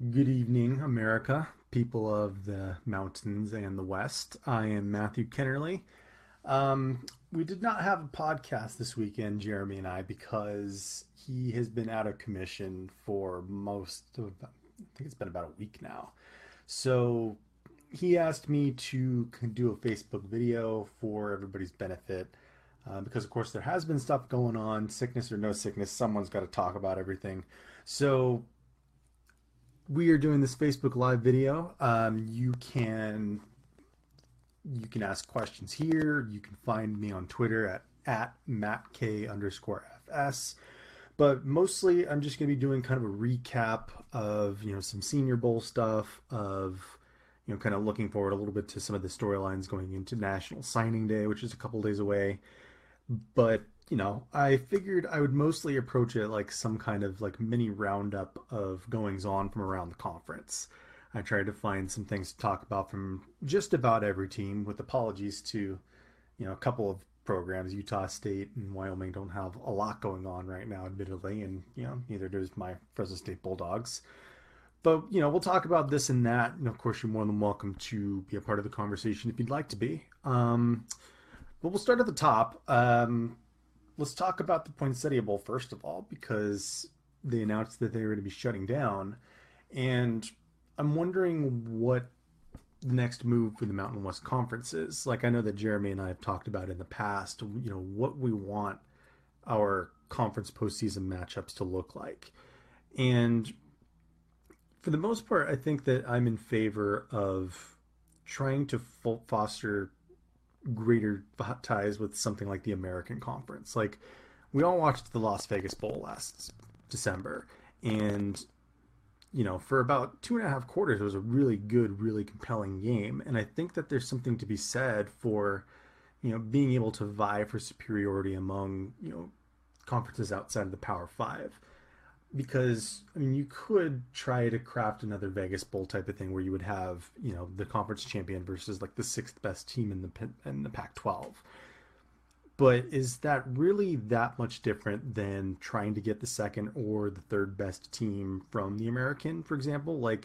Good evening, America, people of the mountains and the West. I am Matthew Kennerly. We did not have a podcast this weekend, Jeremy and I, because he has been out of commission for I think it's been about a week now. So he asked me to do a Facebook video for everybody's benefit. Because of course there has been stuff going on, sickness or no sickness, someone's got to talk about everything. So we are doing this Facebook Live video. You can ask questions here. You can find me on Twitter at MattK_FS. But mostly, I'm just going to be doing kind of a recap of some Senior Bowl stuff. Of kind of looking forward a little bit to some of the storylines going into National Signing Day, which is a couple days away. But I figured I would mostly approach it like some kind of like mini roundup of goings on from around the conference. I tried to find some things to talk about from just about every team, with apologies to a couple of programs. Utah State and Wyoming don't have a lot going on right now, admittedly, and neither does my Fresno State Bulldogs. But we'll talk about this and that, and of course you're more than welcome to be a part of the conversation if you'd like to be. But we'll start at the top. Let's talk about the Poinsettia Bowl first of all, because they announced that they were going to be shutting down, and I'm wondering what the next move for the Mountain West Conference is. Like, I know that Jeremy and I have talked about in the past, what we want our conference postseason matchups to look like. And for the most part, I think that I'm in favor of trying to foster greater ties with something like the American Conference. Like, we all watched the Las Vegas Bowl last December, and for about 2.5 quarters, it was a really good, really compelling game. And I think that there's something to be said for, being able to vie for superiority among, conferences outside of the Power Five. Because, I mean, you could try to craft another Vegas Bowl type of thing where you would have, the conference champion versus like the sixth best team in the Pac-12. But is that really that much different than trying to get the second or the third best team from the American, for example? Like,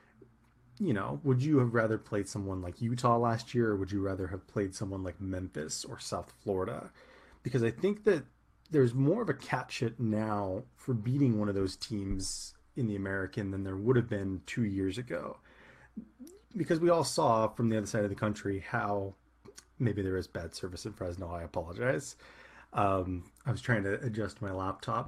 would you have rather played someone like Utah last year, or would you rather have played someone like Memphis or South Florida? Because I think that there's more of a catch it now for beating one of those teams in the American than there would have been 2 years ago. Because we all saw from the other side of the country how maybe there is bad service in Fresno. I apologize. I was trying to adjust my laptop.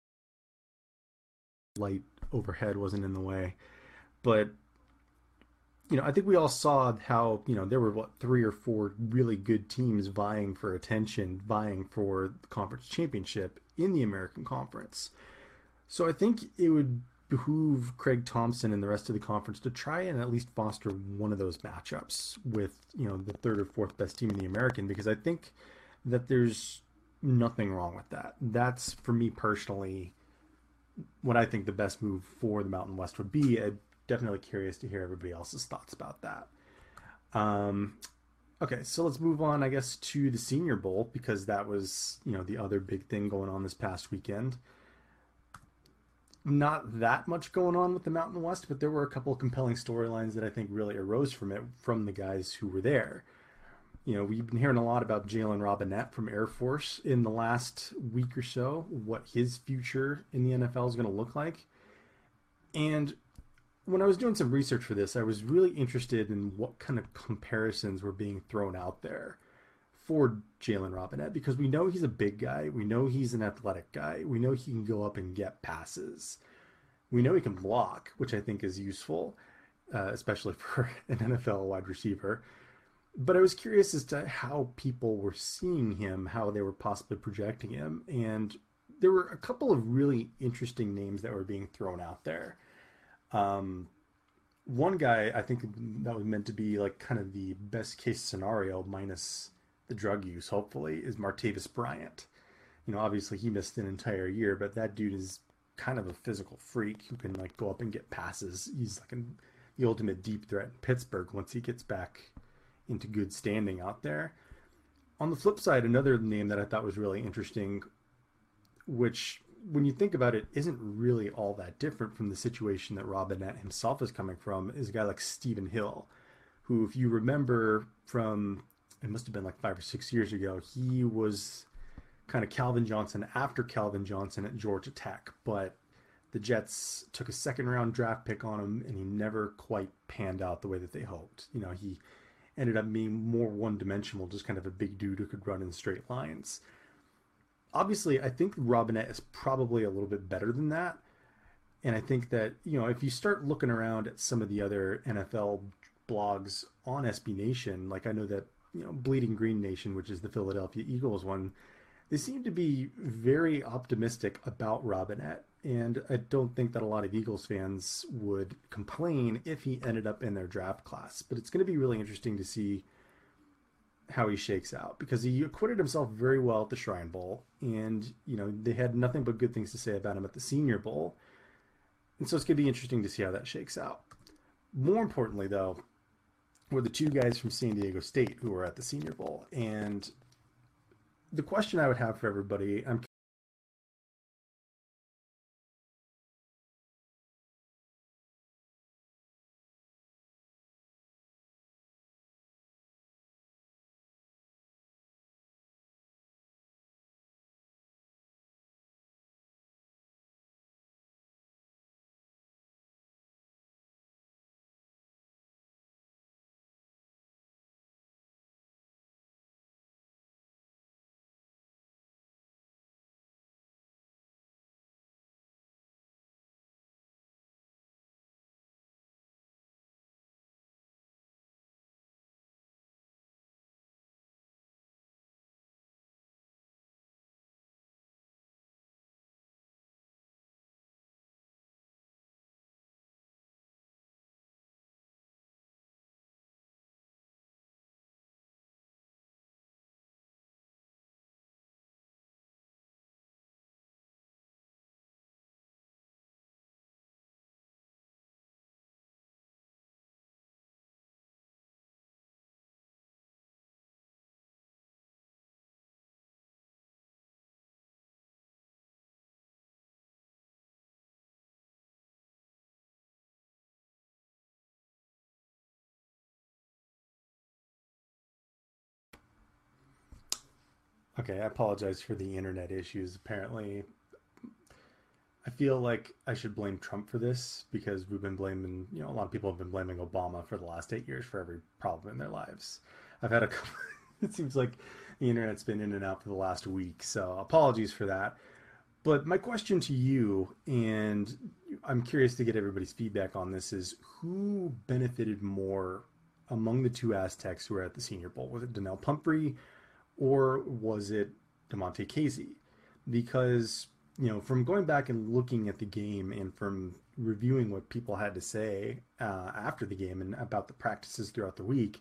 Light overhead wasn't in the way. But I think we all saw how, there were what, three or four really good teams vying for attention, vying for the conference championship in the American Conference. So I think it would behoove Craig Thompson and the rest of the conference to try and at least foster one of those matchups with, the third or fourth best team in the American, because I think that there's nothing wrong with that. That's, for me personally, what I think the best move for the Mountain West would be. I'm definitely curious to hear everybody else's thoughts about that. Um, okay, so let's move on, I guess, to the Senior Bowl, because that was, the other big thing going on this past weekend. Not that much going on with the Mountain West, but there were a couple of compelling storylines that I think really arose from it, from the guys who were there. We've been hearing a lot about Jalen Robinette from Air Force in the last week or so, what his future in the NFL is going to look like. And when I was doing some research for this, I was really interested in what kind of comparisons were being thrown out there for Jalen Robinette, because we know he's a big guy. We know he's an athletic guy. We know he can go up and get passes. We know he can block, which I think is useful, especially for an NFL wide receiver. But I was curious as to how people were seeing him, how they were possibly projecting him. And there were a couple of really interesting names that were being thrown out there. Um, One guy, I think that was meant to be like kind of the best case scenario minus the drug use, hopefully, is Martavis Bryant. Obviously he missed an entire year, but that dude is kind of a physical freak who can like go up and get passes. He's like the ultimate deep threat in Pittsburgh once he gets back into good standing out there. On the flip side, another name that I thought was really interesting, which when you think about it, isn't really all that different from the situation that Robinette himself is coming from. Is a guy like Stephen Hill, who, if you remember from, it must have been like 5 or 6 years ago, he was kind of Calvin Johnson after Calvin Johnson at Georgia Tech, but the Jets took a second round draft pick on him and he never quite panned out the way that they hoped. He ended up being more one dimensional, just kind of a big dude who could run in straight lines. Obviously, I think Robinette is probably a little bit better than that. And I think that, if you start looking around at some of the other NFL blogs on SB Nation, like I know that, Bleeding Green Nation, which is the Philadelphia Eagles one, they seem to be very optimistic about Robinette. And I don't think that a lot of Eagles fans would complain if he ended up in their draft class. But it's going to be really interesting to see how he shakes out because he acquitted himself very well at the Shrine Bowl. And, they had nothing but good things to say about him at the Senior Bowl. And so it's going to be interesting to see how that shakes out. More importantly, though, were the two guys from San Diego State who were at the Senior Bowl. And the question I would have for everybody, I'm okay. I apologize for the internet issues. Apparently, I feel like I should blame Trump for this because we've been blaming, a lot of people have been blaming Obama for the last 8 years for every problem in their lives. I've had a couple, it seems like the internet's been in and out for the last week. So apologies for that. But my question to you, and I'm curious to get everybody's feedback on this, is who benefited more among the two Aztecs who were at the Senior Bowl? Was it Donnell Pumphrey or was it Demonte Casey? Because, from going back and looking at the game and from reviewing what people had to say after the game and about the practices throughout the week,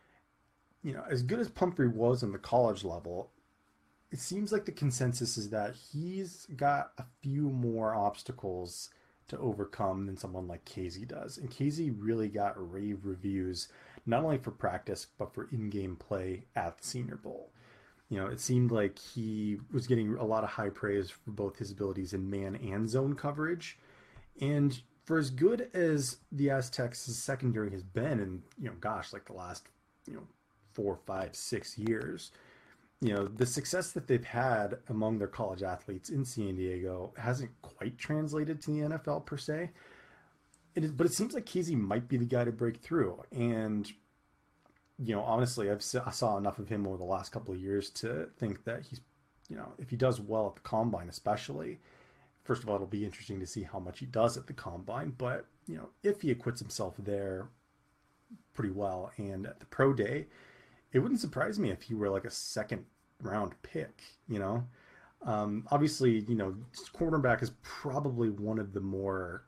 as good as Pumphrey was on the college level, it seems like the consensus is that he's got a few more obstacles to overcome than someone like Casey does. And Casey really got rave reviews, not only for practice, but for in game play at the Senior Bowl. It seemed like he was getting a lot of high praise for both his abilities in man and zone coverage. And for as good as the Aztecs' secondary has been in, gosh, like the last, 4, 5, 6 years, the success that they've had among their college athletes in San Diego hasn't quite translated to the NFL per se. But it seems like Casey might be the guy to break through. And, honestly, I saw enough of him over the last couple of years to think that he's, if he does well at the combine, especially, first of all, it'll be interesting to see how much he does at the combine. But, if he acquits himself there pretty well and at the pro day, it wouldn't surprise me if he were like a second round pick, Obviously, cornerback is probably one of the more,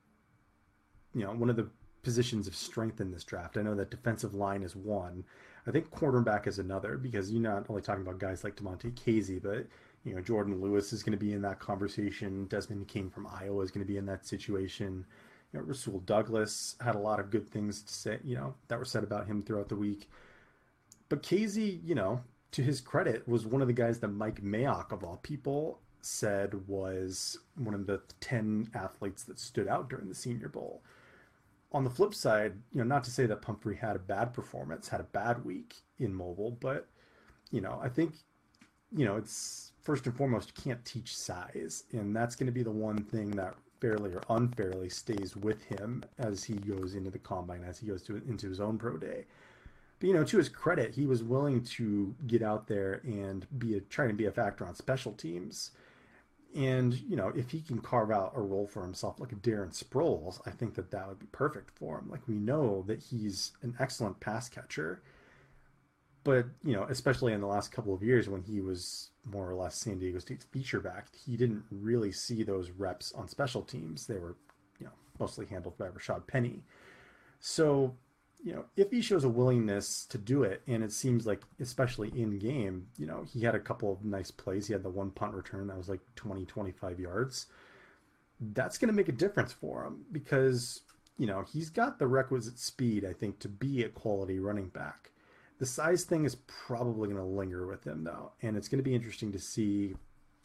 one of the positions of strength in this draft. I know that defensive line is one. I think cornerback is another because you're not only talking about guys like Demonte Casey, but, Jordan Lewis is going to be in that conversation. Desmond King from Iowa is going to be in that situation. Rasul Douglas had a lot of good things to say, that were said about him throughout the week. But Casey, to his credit, was one of the guys that Mike Mayock, of all people, said was one of the 10 athletes that stood out during the Senior Bowl. On the flip side, not to say that Pumphrey had a bad performance, had a bad week in mobile, but I think it's first and foremost, you can't teach size. And that's going to be the one thing that fairly or unfairly stays with him as he goes into the combine, as he goes into his own pro day. But, to his credit, he was willing to get out there and trying to be a factor on special teams. And, if he can carve out a role for himself like a Darren Sproles, I think that that would be perfect for him. Like, we know that he's an excellent pass catcher. But, especially in the last couple of years when he was more or less San Diego State's feature back, he didn't really see those reps on special teams. They were, mostly handled by Rashad Penny. So, if he shows a willingness to do it, and it seems like, especially in game, he had a couple of nice plays. He had the one punt return that was like 20, 25 yards. That's going to make a difference for him because, he's got the requisite speed, I think, to be a quality running back. The size thing is probably going to linger with him, though, and it's going to be interesting to see,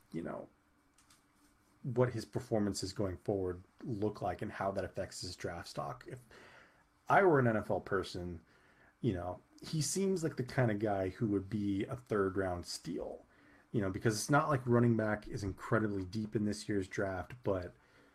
what his performances going forward look like and how that affects his draft stock. If I were an NFL person, he seems like the kind of guy who would be a third round steal, because it's not like running back is incredibly deep in this year's draft, but,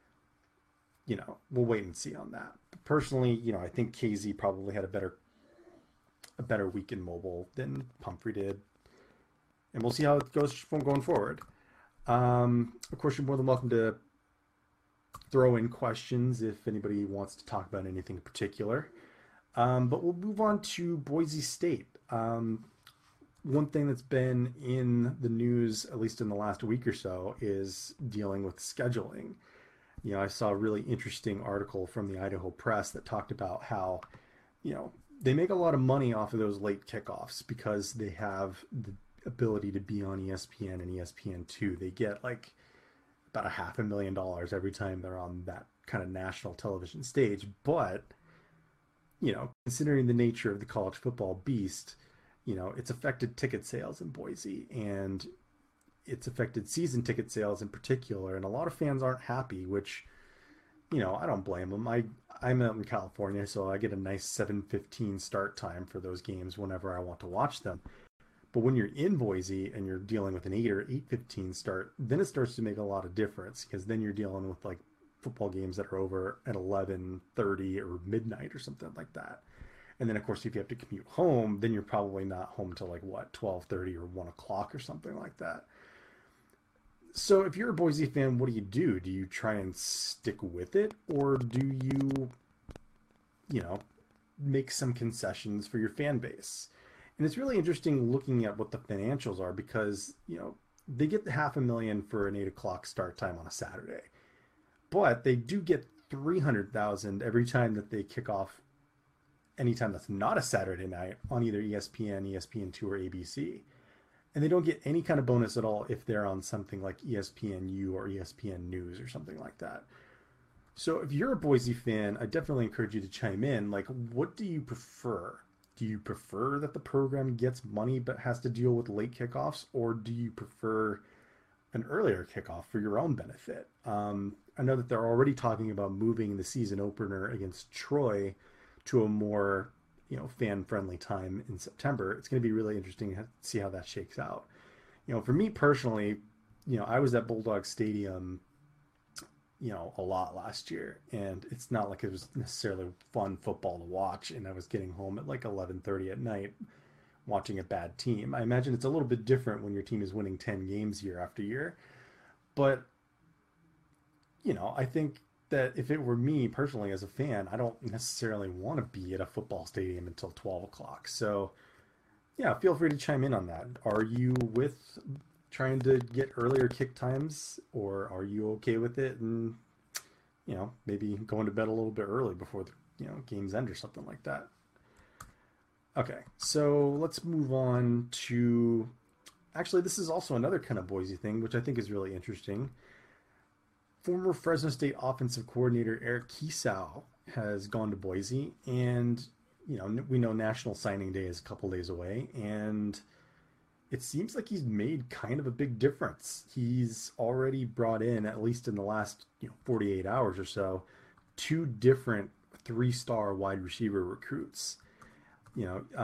we'll wait and see on that. But personally, I think KZ probably had a better week in mobile than Pumphrey did. And we'll see how it goes from going forward. Of course, you're more than welcome to throw in questions if anybody wants to talk about anything in particular. But we'll move on to Boise State. One thing that's been in the news, at least in the last week or so, is dealing with scheduling. I saw a really interesting article from the Idaho Press that talked about how, they make a lot of money off of those late kickoffs because they have the ability to be on ESPN and ESPN2. They get like about $500,000 every time they're on that kind of national television stage. But, considering the nature of the college football beast, it's affected ticket sales in Boise, and it's affected season ticket sales in particular. And a lot of fans aren't happy, which, I don't blame them. I'm out in California, so I get a nice 7:15 start time for those games whenever I want to watch them. But when you're in Boise and you're dealing with an 8 or 8:15 start, then it starts to make a lot of difference because then you're dealing with like football games that are over at 11:30 or midnight or something like that. And then of course, if you have to commute home, then you're probably not home till like 12:30 or 1 o'clock or something like that. So if you're a Boise fan, what do? Do you try and stick with it, or do you make some concessions for your fan base? And it's really interesting looking at what the financials are because, they get the $500,000 for an 8 o'clock start time on a Saturday, but they do get 300,000 every time that they kick off anytime that's not a Saturday night on either ESPN, ESPN2, or ABC. And they don't get any kind of bonus at all if they're on something like ESPNU or ESPN News or something like that. So if you're a Boise fan, I definitely encourage you to chime in. Like, what do you prefer? Do you prefer that the program gets money but has to deal with late kickoffs, or do you prefer an earlier kickoff for your own benefit? I know that they're already talking about moving the season opener against Troy to a more fan-friendly time in September. It's going to be really interesting to see how that shakes out. For me personally, I was at Bulldog Stadium, a lot last year, and it's not like it was necessarily fun football to watch, and I was getting home at like 11:30 at night watching a bad team. I imagine it's a little bit different when your team is winning 10 games year after year. But, I think that if it were me personally as a fan, I don't necessarily want to be at a football stadium until 12 o'clock. So, yeah, feel free to chime in on that. Are you with trying to get earlier kick times, or are you okay with it and, maybe going to bed a little bit early before the, games end or something like that? Okay, so let's move on to, actually, this is also another kind of Boise thing, which I think is really interesting. Former Fresno State offensive coordinator Eric Kiesau has gone to Boise, and we know National Signing Day is a couple days away, and it seems like he's made kind of a big difference. He's already brought in, at least in the last 48 hours or so, two different three-star wide receiver recruits. You know,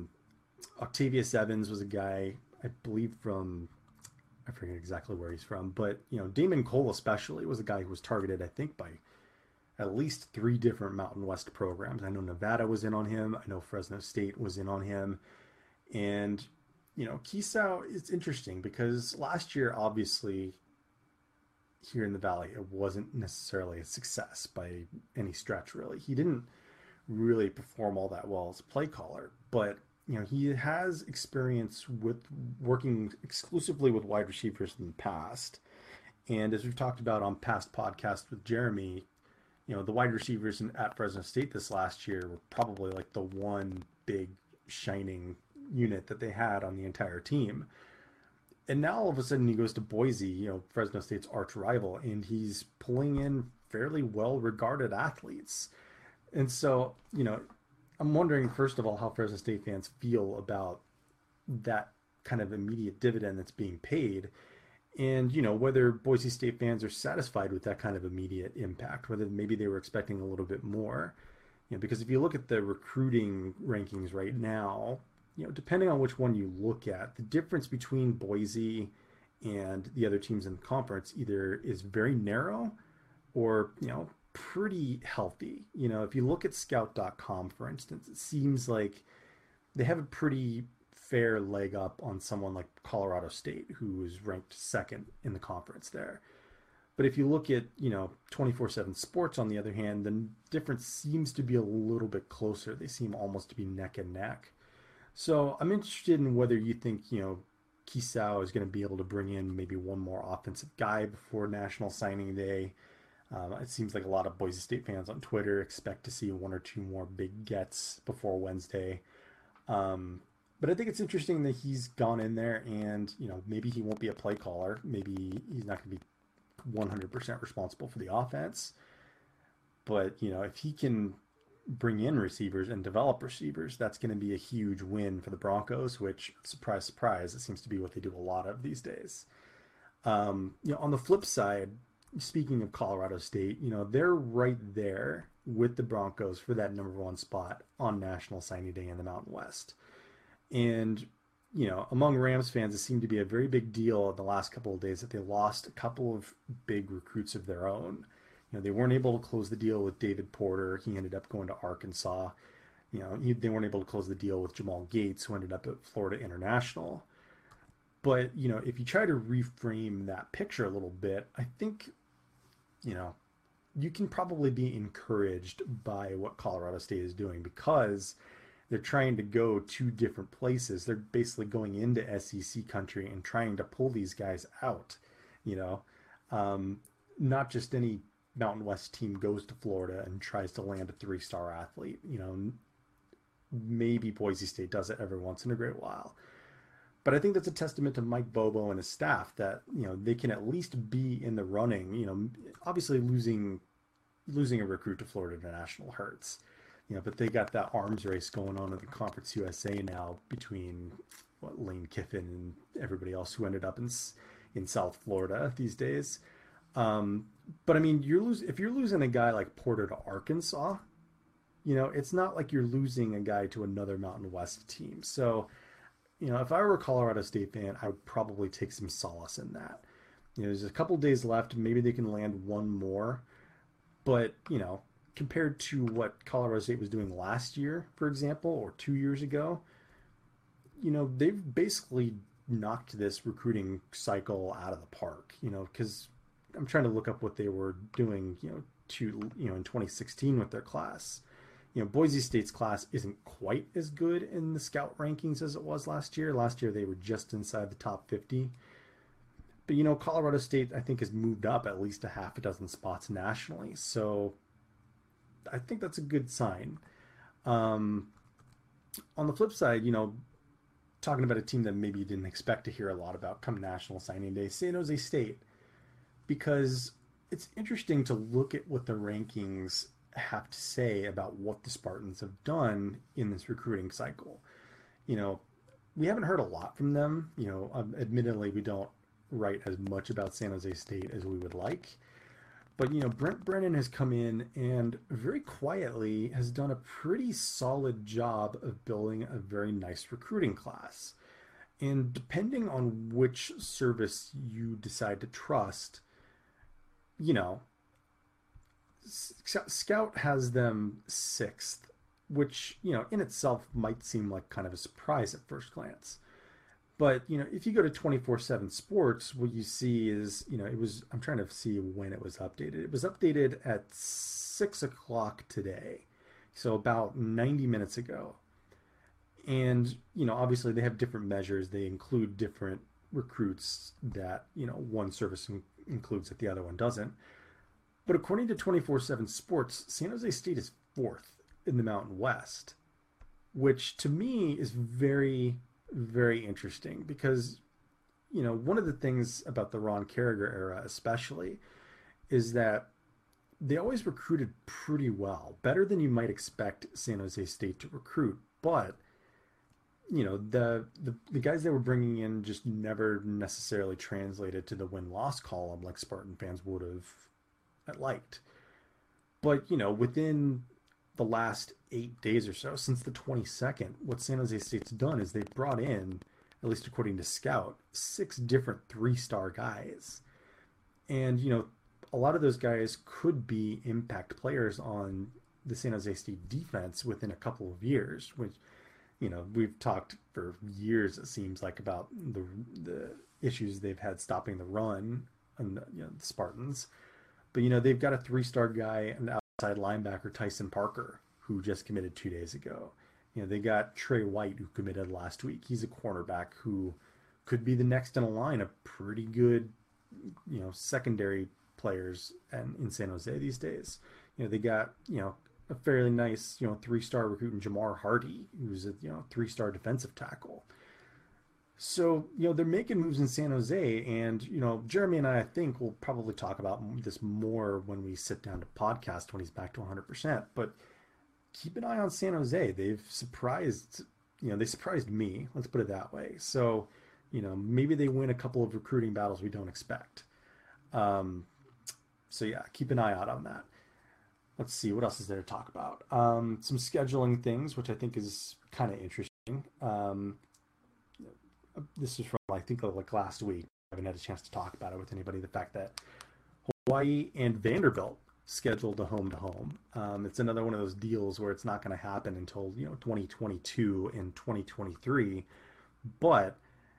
Octavius Evans was a guy, I believe from, I forget exactly where he's from, but Damon Cole especially was a guy who was targeted, I think, by at least three different Mountain West programs. I know Nevada was in on him. I know Fresno State was in on him. And, Kisau is interesting because last year, obviously, here in the Valley, it wasn't necessarily a success by any stretch, really. He didn't really perform all that well as a play caller, but he has experience with working exclusively with wide receivers in the past. And as we've talked about on past podcasts with Jeremy, the wide receivers at Fresno State this last year were probably like the one big shining unit that they had on the entire team. And now all of a sudden he goes to Boise, Fresno State's arch rival, and he's pulling in fairly well regarded athletes. And so, I'm wondering, first of all, how Fresno State fans feel about that kind of immediate dividend that's being paid. And, whether Boise State fans are satisfied with that kind of immediate impact, whether maybe they were expecting a little bit more. Because if you look at the recruiting rankings right now, depending on which one you look at, the difference between Boise and the other teams in the conference either is very narrow or, pretty healthy. If you look at scout.com, for instance, it seems like they have a pretty fair leg up on someone like Colorado State, who is ranked second in the conference there. But if you look at, 24/7 Sports, on the other hand, the difference seems to be a little bit closer. They seem almost to be neck and neck. So I'm interested in whether you think, Kisau is going to be able to bring in maybe one more offensive guy before National Signing Day. It seems like a lot of Boise State fans on Twitter expect to see one or two more big gets before Wednesday. But I think it's interesting that he's gone in there and, maybe he won't be a play caller. Maybe he's not going to be 100% responsible for the offense. But, if he can bring in receivers and develop receivers, that's going to be a huge win for the Broncos, which, surprise, surprise, it seems to be what they do a lot of these days. On the flip side, speaking of Colorado State, they're right there with the Broncos for that number one spot on National Signing Day in the Mountain West. And, among Rams fans, it seemed to be a very big deal in the last couple of days that they lost a couple of big recruits of their own. They weren't able to close the deal with David Porter. He ended up going to Arkansas. They weren't able to close the deal with Jamal Gates, who ended up at Florida International. But, if you try to reframe that picture a little bit, I think, you can probably be encouraged by what Colorado State is doing because they're trying to go to different places. They're basically going into SEC country and trying to pull these guys out, not just any Mountain West team goes to Florida and tries to land a three-star athlete. Maybe Boise State does it every once in a great while. But I think that's a testament to Mike Bobo and his staff that, they can at least be in the running. Obviously losing a recruit to Florida International hurts. But they got that arms race going on in the Conference USA now between Lane Kiffin and everybody else who ended up in South Florida these days. But I mean, if you're losing a guy like Porter to Arkansas, it's not like you're losing a guy to another Mountain West team. So, if I were a Colorado State fan, I would probably take some solace in that. There's a couple days left. Maybe they can land one more. But, compared to what Colorado State was doing last year, for example, or 2 years ago, they've basically knocked this recruiting cycle out of the park, because I'm trying to look up what they were doing, in 2016 with their class. Boise State's class isn't quite as good in the scout rankings as it was last year. Last year, they were just inside the top 50. But, Colorado State, I think, has moved up at least a half a dozen spots nationally. So I think that's a good sign. On the flip side, talking about a team that maybe you didn't expect to hear a lot about come National Signing Day, San Jose State. Because it's interesting to look at what the rankings have to say about what the Spartans have done in this recruiting cycle. we haven't heard a lot from them. Admittedly, we don't write as much about San Jose State as we would like. But Brent Brennan has come in and very quietly has done a pretty solid job of building a very nice recruiting class. And depending on which service you decide to trust, you know, Scout has them sixth, which, in itself might seem like kind of a surprise at first glance. But, if you go to 24/7 Sports, what you see is, I'm trying to see when it was updated. It was updated at 6 o'clock today. So about 90 minutes ago. And, obviously they have different measures. They include different recruits that, one service includes that the other one doesn't. But according to 24/7 Sports, San Jose State is fourth in the Mountain West, which to me is very, very interesting because, one of the things about the Ron Carragher era, especially, is that they always recruited pretty well, better than you might expect San Jose State to recruit. But the guys they were bringing in just never necessarily translated to the win loss column like Spartan fans would have liked. But within the last 8 days or so, since the 22nd, what San Jose State's done is they've brought in, at least according to Scout, 6 different 3-star guys. And, a lot of those guys could be impact players on the San Jose State defense within a couple of years, which, we've talked for years, it seems like, about the issues they've had stopping the run and, the Spartans. But, they've got a 3-star guy, an outside linebacker, Tyson Parker, who just committed 2 days ago. They got Trey White, who committed last week. He's a cornerback who could be the next in a line of pretty good, secondary players in San Jose these days. They got, a fairly nice, 3-star recruit in Jamar Hardy, who's a, 3-star defensive tackle. So, they're making moves in San Jose, and, Jeremy and I think we'll probably talk about this more when we sit down to podcast when he's back to 100%. But keep an eye on San Jose. They surprised me. Let's put it that way. So, maybe they win a couple of recruiting battles we don't expect. So yeah, keep an eye out on that. Let's see, what else is there to talk about? Some scheduling things, which I think is kind of interesting. This is from, I think, like last week. I haven't had a chance to talk about it with anybody. The fact that Hawaii and Vanderbilt scheduled a home-to-home. It's another one of those deals where it's not going to happen until 2022 and 2023. But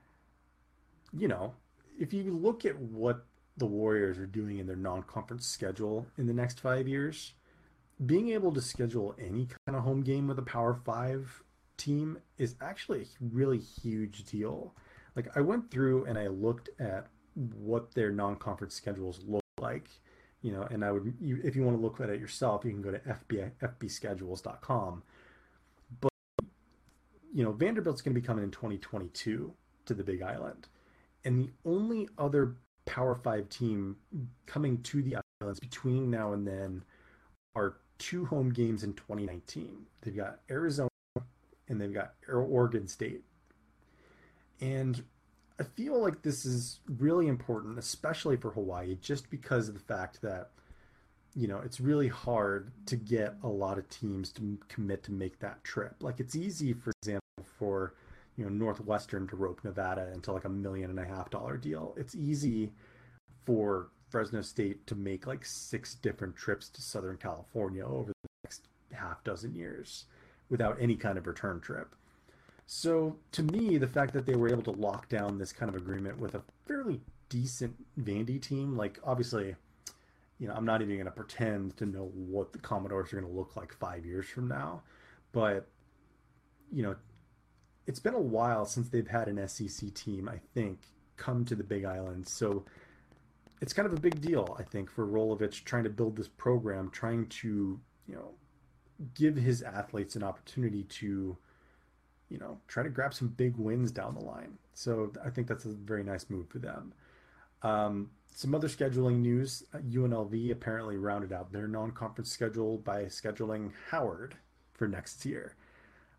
if you look at what the Warriors are doing in their non-conference schedule in the next 5 years, being able to schedule any kind of home game with a Power Five team is actually a really huge deal. Like, I went through and I looked at what their non-conference schedules look like, and if you want to look at it yourself, you can go to fbschedules.com. But, Vanderbilt's going to be coming in 2022 to the Big Island. And the only other Power Five team coming to the islands between now and then are 2 home games in 2019. They've got Arizona and they've got Oregon State. And I feel like this is really important, especially for Hawaii, just because of the fact that, it's really hard to get a lot of teams to commit to make that trip. Like, it's easy, for example, for, Northwestern to rope Nevada into like $1.5 million deal. It's easy for Fresno State to make like 6 different trips to Southern California over the next half dozen years without any kind of return trip. So to me, the fact that they were able to lock down this kind of agreement with a fairly decent Vandy team, like, obviously, I'm not even going to pretend to know what the Commodores are going to look like 5 years from now, but it's been a while since they've had an SEC team, I think, come to the Big Island. So it's kind of a big deal, I think, for Rolovich trying to build this program, trying to, give his athletes an opportunity to, try to grab some big wins down the line. So I think that's a very nice move for them. Some other scheduling news, UNLV apparently rounded out their non-conference schedule by scheduling Howard for next year.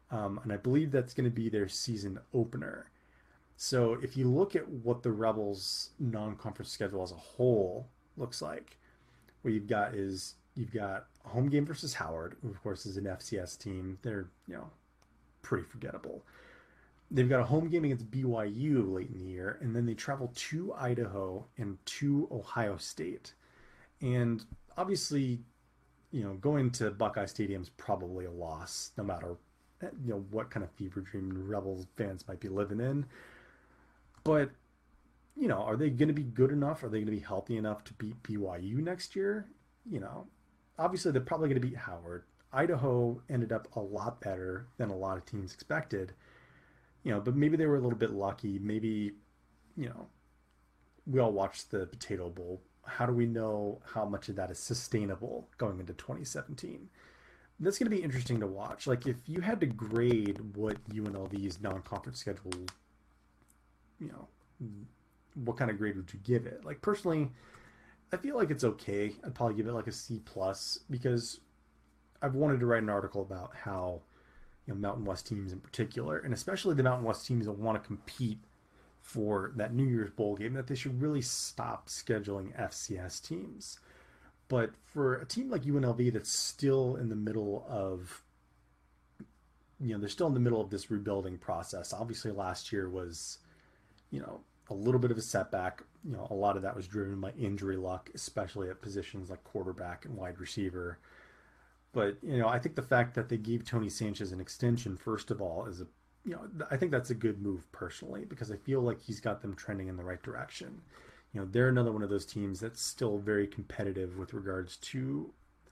And I believe that's going to be their season opener. So if you look at what the Rebels non-conference schedule as a whole looks like, what you've got a home game versus Howard, who of course is an FCS team. They're pretty forgettable. They've got a home game against BYU late in the year, and then they travel to Idaho and to Ohio State. And obviously, going to Buckeye Stadium is probably a loss, no matter what kind of fever dream Rebels fans might be living in. But are they going to be good enough? Are they going to be healthy enough to beat BYU next year? You know, Obviously they're probably going to beat Howard. Idaho ended up a lot better than a lot of teams expected. But maybe they were a little bit lucky. Maybe, you know, we all watched the Potato Bowl. How do we know how much of that is sustainable going into 2017? That's going to be interesting to watch. Like, if you had to grade what UNLV's non-conference schedule, you know, what kind of grade would you give it? Like, personally, I feel like it's okay. I'd probably give it like a C plus because I've wanted to write an article about how Mountain West teams in particular, and especially the Mountain West teams that want to compete for that New Year's Bowl game, that they should really stop scheduling FCS teams. But for a team like UNLV that's still in the middle of, they're still in the middle of this rebuilding process. Obviously, last year was, you know, a little bit of a setback. A lot of that was driven by injury luck, especially at positions like quarterback and wide receiver. But I think the fact that they gave Tony Sanchez an extension, first of all, is I think that's a good move personally because I feel like he's got them trending in the right direction. They're another one of those teams that's still very competitive with regards to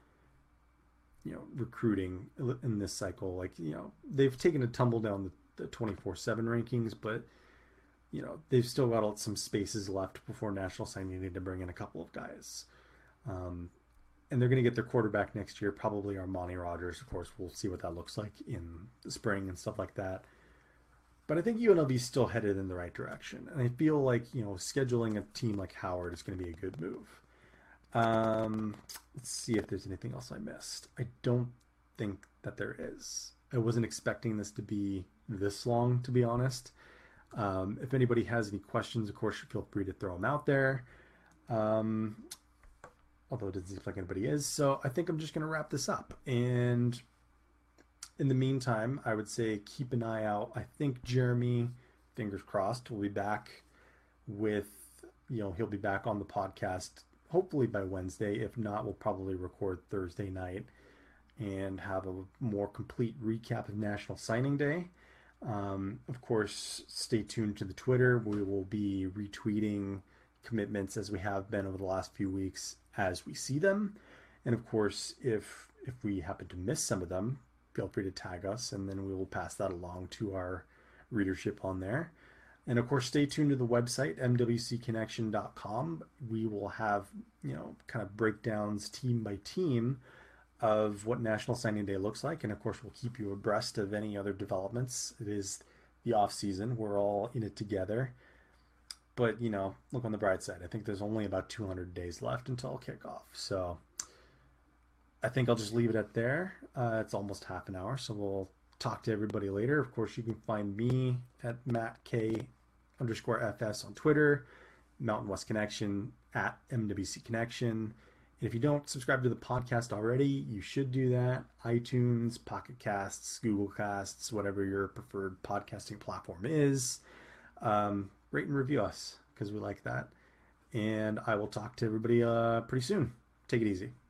recruiting in this cycle. Like they've taken a tumble down the 24/7 rankings, but they've still got some spaces left before national signing day to bring in a couple of guys. Um, and they're going to get their quarterback next year, probably Armani Rogers. Of course, we'll see what that looks like in the spring and stuff like that. But I think UNLV is still headed in the right direction, and I feel like scheduling a team like Howard is going to be a good move. Let's see if there's anything else I missed. I don't think that there is. I wasn't expecting this to be this long, to be honest. If anybody has any questions, of course, feel free to throw them out there. Um, Although it doesn't seem like anybody is. So I think I'm just going to wrap this up. And in the meantime, I would say keep an eye out. I think Jeremy, fingers crossed, will be back with, he'll be back on the podcast hopefully by Wednesday. If not, we'll probably record Thursday night and have a more complete recap of National Signing Day. Of course, stay tuned to the Twitter. We will be retweeting commitments as we have been over the last few weeks as we see them. And of course, if we happen to miss some of them, feel free to tag us and then we will pass that along to our readership on there. And of course, stay tuned to the website, mwcconnection.com. We will have, kind of breakdowns team by team of what National Signing Day looks like. And of course, we'll keep you abreast of any other developments. It is the off season. We're all in it together. But, look on the bright side. I think there's only about 200 days left until kickoff. So I think I'll just leave it at there. It's almost half an hour, so we'll talk to everybody later. Of course, you can find me at MattK_FS on Twitter, Mountain West Connection at MWC Connection. And if you don't subscribe to the podcast already, you should do that. iTunes, Pocket Casts, Google Casts, whatever your preferred podcasting platform is. Rate and review us because we like that. And I will talk to everybody pretty soon. Take it easy.